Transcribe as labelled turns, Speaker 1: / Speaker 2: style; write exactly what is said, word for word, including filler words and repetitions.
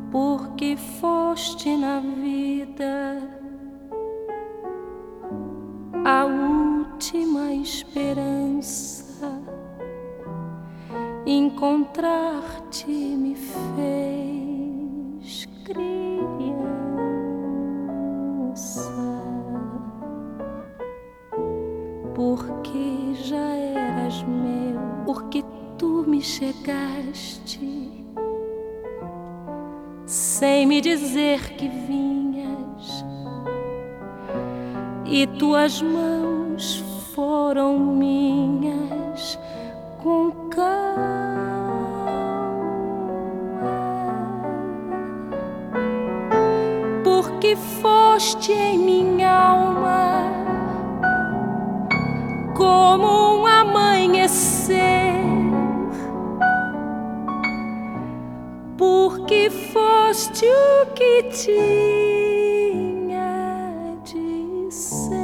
Speaker 1: porque foste na vida a última esperança. Encontrar-te me fez criança, porque já eras meu, porque tu me chegaste sem me dizer que vinhas, e tuas mãos foram minhas com calma, porque foste em minha alma como um amanhecer, porque foste o que tinha de ser.